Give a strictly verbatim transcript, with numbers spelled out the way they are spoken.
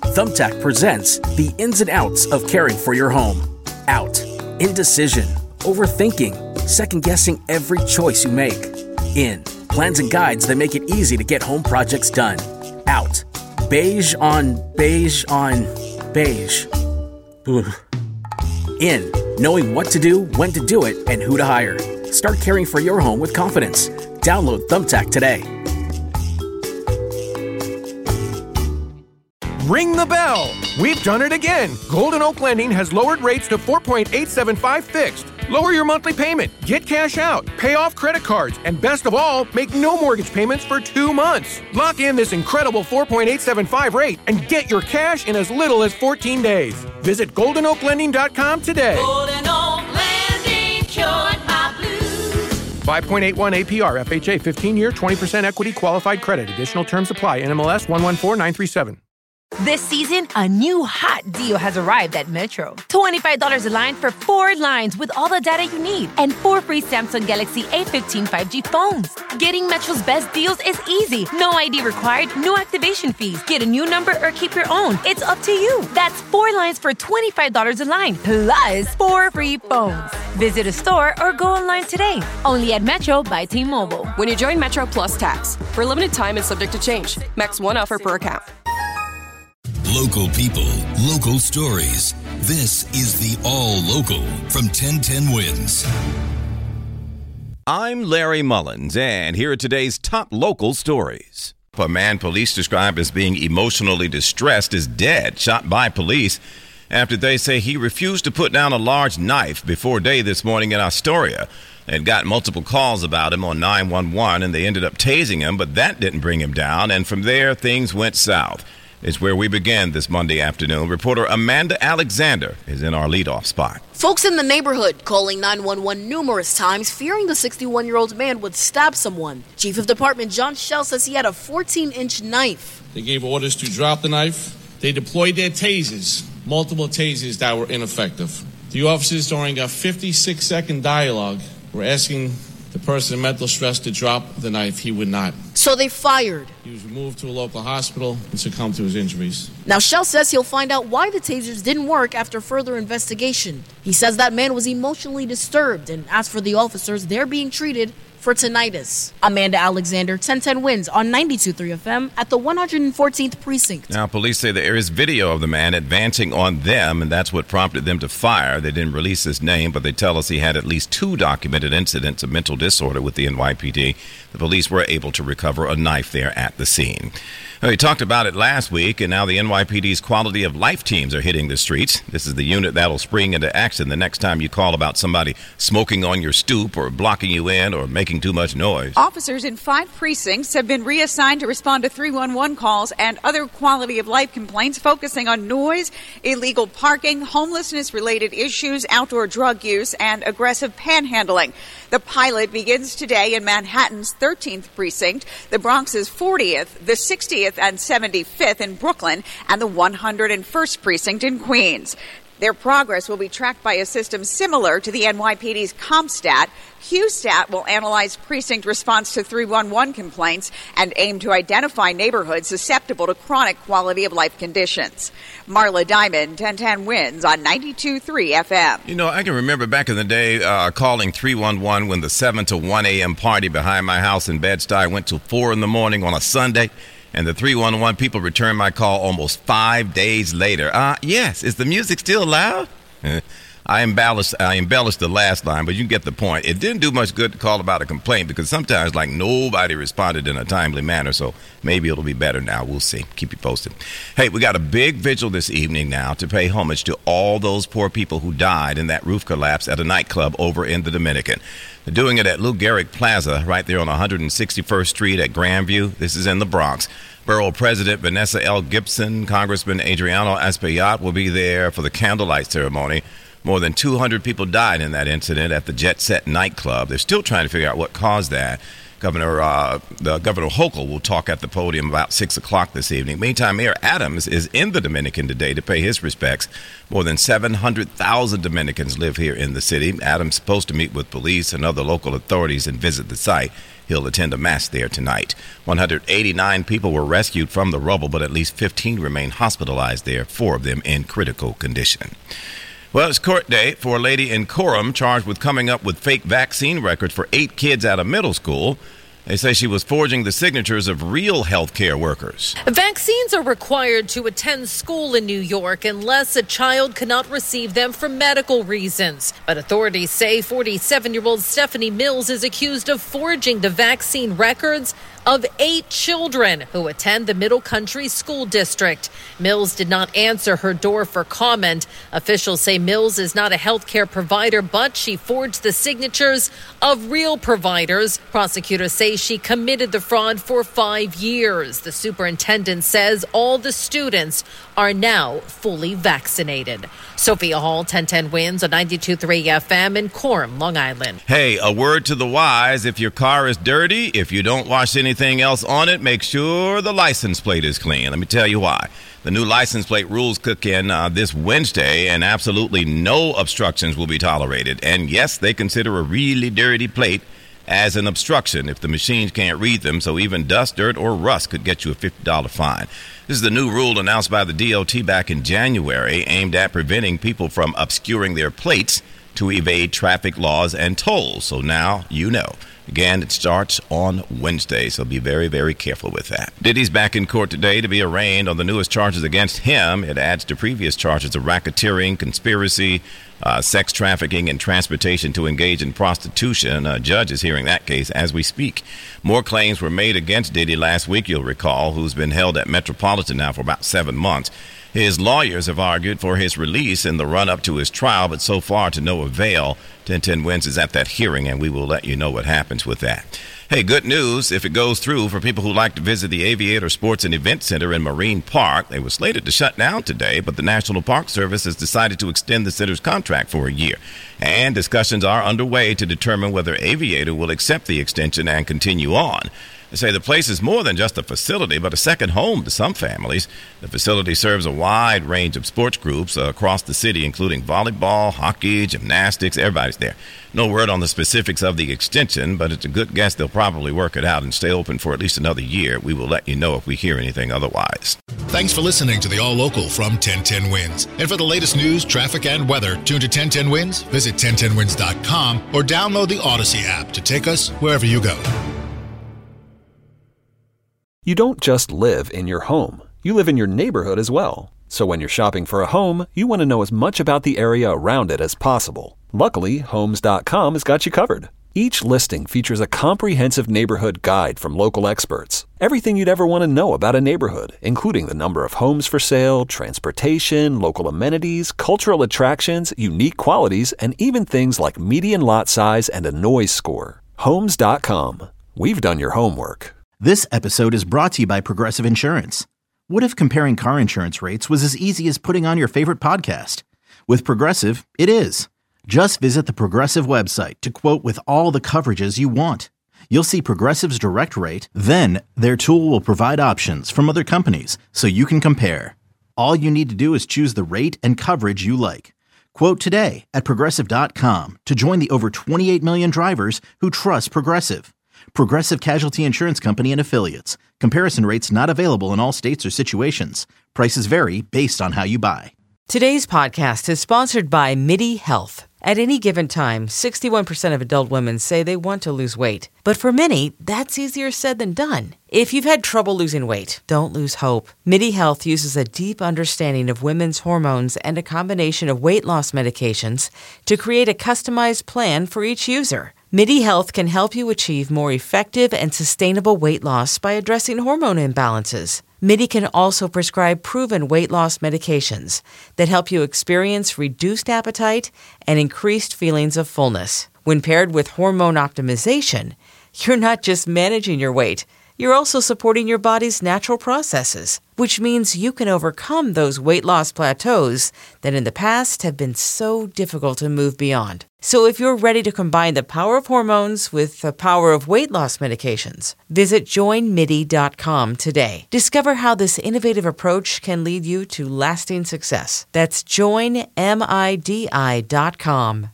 Thumbtack presents the ins and outs of caring for your home. Out. Indecision. Overthinking. Second-guessing every choice you make. In. Plans and guides that make it easy to get home projects done. Out. Beige on beige on beige. Ugh. In. Knowing what to do, when to do it, and who to hire. Start caring for your home with confidence. Download Thumbtack today. Ring the bell! We've done it again! Golden Oak Lending has lowered rates to four point eight seven five fixed. Lower your monthly payment, get cash out, pay off credit cards, and best of all, make no mortgage payments for two months. Lock in this incredible four point eight seven five rate and get your cash in as little as fourteen days. Visit golden oak lending dot com today. Golden Oak Lending cured my blues. five point eight one A P R, F H A, fifteen-year, twenty percent equity qualified credit. Additional terms apply. N M L S one one four nine three seven. This season, a new hot deal has arrived at Metro. twenty-five dollars a line for four lines with all the data you need and four free Samsung Galaxy A fifteen five G phones. Getting Metro's best deals is easy. No I D required, no activation fees. Get a new number or keep your own. It's up to you. That's four lines for twenty-five dollars a line, plus four free phones. Visit a store or go online today. Only at Metro by T-Mobile. When you join Metro Plus Tax, for a limited time and subject to change. Max one offer per account. Local people, local stories. This is the All Local from ten ten Wins. I'm Larry Mullins, and here are today's top local stories. A man police described as being emotionally distressed is dead, shot by police, after they say he refused to put down a large knife before day this morning in Astoria. They'd got multiple calls about him on nine one one, and they ended up tasing him, but that didn't bring him down, and from there, things went south. It's where we begin this Monday afternoon. Reporter Amanda Alexander is in our leadoff spot. Folks in the neighborhood calling nine one one numerous times, fearing the sixty-one-year-old man would stab someone. Chief of Department John Shell says he had a fourteen-inch knife. They gave orders to drop the knife. They deployed their tasers, multiple tasers that were ineffective. The officers, during a fifty-six second dialogue, were asking the person in mental stress to drop the knife. He would not. So they fired. He was removed to a local hospital and succumbed to his injuries. Now, Shell says he'll find out why the tasers didn't work after further investigation. He says that man was emotionally disturbed, and as for the officers, they're being treated for tinnitus. Amanda Alexander, ten ten Wins on ninety-two point three F M at the one hundred fourteenth Precinct. Now, police say there is video of the man advancing on them, and that's what prompted them to fire. They didn't release his name, but they tell us he had at least two documented incidents of mental disorder with the N Y P D. The police were able to recover a knife there at the scene. We talked about it last week, and now the N Y P D's quality of life teams are hitting the streets. This is the unit that'll spring into action the next time you call about somebody smoking on your stoop or blocking you in or making too much noise. Officers in five precincts have been reassigned to respond to three one one calls and other quality of life complaints focusing on noise, illegal parking, homelessness-related issues, outdoor drug use, and aggressive panhandling. The pilot begins today in Manhattan's thirteenth precinct, the Bronx's fortieth, the sixtieth and seventy-fifth in Brooklyn, and the one hundred first precinct in Queens. Their progress will be tracked by a system similar to the N Y P D's CompStat. QStat will analyze precinct response to three one one complaints and aim to identify neighborhoods susceptible to chronic quality of life conditions. Marla Diamond, ten ten Wins on ninety-two point three F M. You know, I can remember back in the day uh, calling three one one when the seven to one a.m. party behind my house in Bed-Stuy went till four in the morning on a Sunday. And the three one one people returned my call almost five days later. Uh, yes, is the music still loud? I embellished, I embellished the last line, but you get the point. It didn't do much good to call about a complaint because sometimes, like, nobody responded in a timely manner. So maybe it'll be better now. We'll see. Keep you posted. Hey, we got a big vigil this evening now to pay homage to all those poor people who died in that roof collapse at a nightclub over in the Dominican. They're doing it at Lou Gehrig Plaza right there on one hundred sixty-first Street at Grandview. This is in the Bronx. Borough President Vanessa L. Gibson, Congressman Adriano Espaillat will be there for the candlelight ceremony. More than two hundred people died in that incident at the Jet Set nightclub. They're still trying to figure out what caused that. Governor uh, the Governor Hochul will talk at the podium about six o'clock this evening. Meantime, Mayor Adams is in the Dominican today to pay his respects. More than seven hundred thousand Dominicans live here in the city. Adams is supposed to meet with police and other local authorities and visit the site. He'll attend a mass there tonight. one hundred eighty-nine people were rescued from the rubble, but at least fifteen remain hospitalized there, four of them in critical condition. Well, it's court day for a lady in Coram charged with coming up with fake vaccine records for eight kids out of middle school. They say she was forging the signatures of real healthcare workers. Vaccines are required to attend school in New York unless a child cannot receive them for medical reasons. But authorities say forty-seven-year-old Stephanie Mills is accused of forging the vaccine records of eight children who attend the Middle Country School District. Mills did not answer her door for comment. Officials say Mills is not a healthcare provider, but she forged the signatures of real providers. Prosecutors say she committed the fraud for five years. The superintendent says all the students are now fully vaccinated. Sophia Hall, ten ten Wins on ninety-two point three F M in Coram, Long Island. Hey, a word to the wise. If your car is dirty, if you don't wash anything else on it, make sure the license plate is clean. Let me tell you why. The new license plate rules kick in uh, this Wednesday, and absolutely no obstructions will be tolerated. And yes, they consider a really dirty plate as an obstruction if the machines can't read them, so even dust, dirt, or rust could get you a fifty dollars fine. This is the new rule announced by the D O T back in January, aimed at preventing people from obscuring their plates to evade traffic laws and tolls. So now you know. Again, it starts on Wednesday, so be very, very careful with that. Diddy's back in court today to be arraigned on the newest charges against him. It adds to previous charges of racketeering, conspiracy, uh, sex trafficking, and transportation to engage in prostitution. A judge is hearing that case as we speak. More claims were made against Diddy last week, you'll recall, who's been held at Metropolitan now for about seven months. His lawyers have argued for his release in the run-up to his trial, but so far to no avail. ten ten Wins is at that hearing, and we will let you know what happens with that. Hey, good news if it goes through for people who like to visit the Aviator Sports and Event Center in Marine Park. They were slated to shut down today, but the National Park Service has decided to extend the center's contract for a year. And discussions are underway to determine whether Aviator will accept the extension and continue on. They say the place is more than just a facility, but a second home to some families. The facility serves a wide range of sports groups uh, across the city, including volleyball, hockey, gymnastics. Everybody's there. No word on the specifics of the extension, but it's a good guess they'll probably work it out and stay open for at least another year. We will let you know if we hear anything otherwise. Thanks for listening to the All Local from ten ten Wins. And for the latest news, traffic, and weather, tune to ten ten Wins, visit ten ten wins dot com, or download the Odyssey app to take us wherever you go. You don't just live in your home. You live in your neighborhood as well. So when you're shopping for a home, you want to know as much about the area around it as possible. Luckily, Homes dot com has got you covered. Each listing features a comprehensive neighborhood guide from local experts. Everything you'd ever want to know about a neighborhood, including the number of homes for sale, transportation, local amenities, cultural attractions, unique qualities, and even things like median lot size and a noise score. Homes dot com. We've done your homework. This episode is brought to you by Progressive Insurance. What if comparing car insurance rates was as easy as putting on your favorite podcast? With Progressive, it is. Just visit the Progressive website to quote with all the coverages you want. You'll see Progressive's direct rate, then their tool will provide options from other companies so you can compare. All you need to do is choose the rate and coverage you like. Quote today at Progressive dot com to join the over twenty-eight million drivers who trust Progressive. Progressive Casualty Insurance Company and Affiliates. Comparison rates not available in all states or situations. Prices vary based on how you buy. Today's podcast is sponsored by MIDI Health. At any given time, sixty-one percent of adult women say they want to lose weight. But for many, that's easier said than done. If you've had trouble losing weight, don't lose hope. MIDI Health uses a deep understanding of women's hormones and a combination of weight loss medications to create a customized plan for each user. MIDI Health can help you achieve more effective and sustainable weight loss by addressing hormone imbalances. MIDI can also prescribe proven weight loss medications that help you experience reduced appetite and increased feelings of fullness. When paired with hormone optimization, you're not just managing your weight, you're also supporting your body's natural processes, which means you can overcome those weight loss plateaus that in the past have been so difficult to move beyond. So if you're ready to combine the power of hormones with the power of weight loss medications, visit join midi dot com today. Discover how this innovative approach can lead you to lasting success. That's join midi dot com.